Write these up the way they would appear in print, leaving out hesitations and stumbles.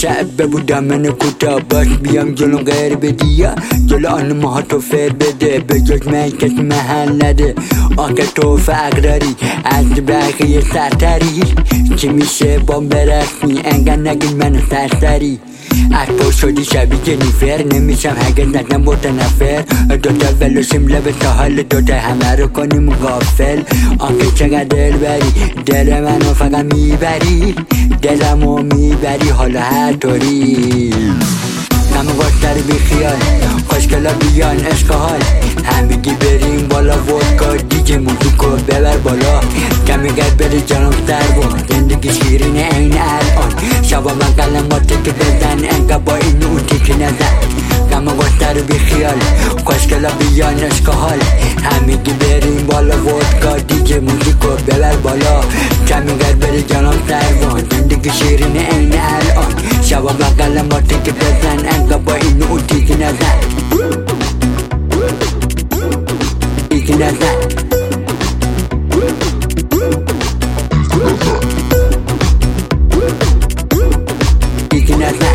شعب بودم من کوتا باش بیام جلو غیر بدیا جلو آن ماهاتو فر بده به جز من کسی محل نده آنکه تو فقراری از بقیه سرتری چی میشه با برسمی انگه نگید منو سرسری از تو شدی شبیه جنیفر نمیشم هرگز نزن با نفر دوتا ولوشیم لب ساحل دوتا همه رو کنیم غافل آنکه چقدر دل بری دل منو فقط میبری دلمو میبری حالا هر طوری همه واسه بی خیال خوشگلا بیان عشق حال همگی بریم بالا ودکا دیگه موزیکو ببر بالا کمی گرد بری جانم سر بود زندگی شیرین این الان شبا من قلماتی که بزن انگه با این اونتی که نزن همه واسه بی خیال خوشگلا بیان عشق حال همگی بریم بالا ودکا دیگه موزیکو ببر بالا کمی گرد بری جانم سر بود زندگی شیرین این الان شبا من قلماتی که بزن انگه با این اونتی که نزن ایکی نزن ایکی نزن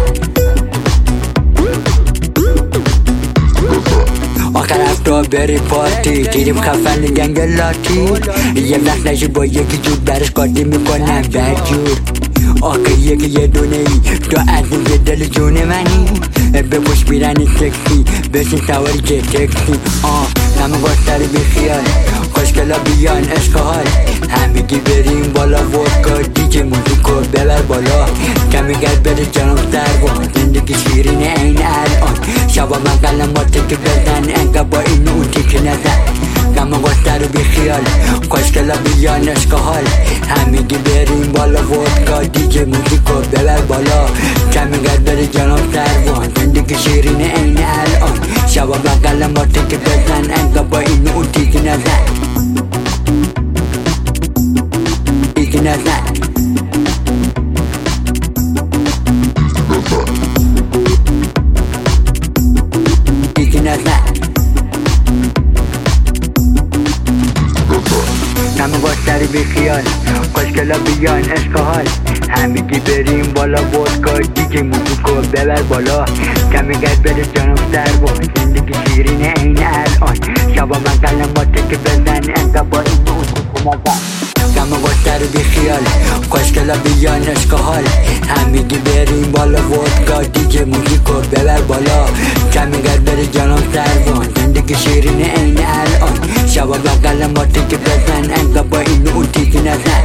آخر هفته بری پارتی دیدیم خفن جنگلاتی یه وقت نشی با یکی جود برش قاطی میکنم بدجور آخه یکی یه دونه ای تو از یه دل جون منی بپوش بیرنی سکسی بشین سواری که تکسی همه واسه بی خیال خوشگلا بیان عشق حال همگی بریم بالا ودکا دیگه موزیکو ببر بالا کمی گرد بری جانم سر بود زندگی شیرین این الان شبا من قلماتی که بزن انگه با این اونتی که نزن همه واسه بی خیال خوشگلا بیان عشق حال همگی بریم بالا ودکا دیگه موزیکو ببر بالا کمی گرد بری جانم سر بود زندگی شیرین این الان شبا من قلماتی که بزن انگه با این اونتی که نزن ایکی نزن ایکی نزن همه واسه بی خیال خوشگلا بیان عشق حال همگی بریم بالا ودکا دیگه موزیکو ببر بالا کمی گرد بره جانم سر بود زندگی شیرین این الان شبا من قلماتی که بزن انگه با این موزیکو نزن همه واسه بی خیال خوشگلا بیان عشق حال همگی بریم بالا ودکا دیگه موزیکو ببر بالا کمی گرد بره جانم سر بود زندگی شیرین این الان شبا من قلماتی که بزن انگه با این اونتی که نزن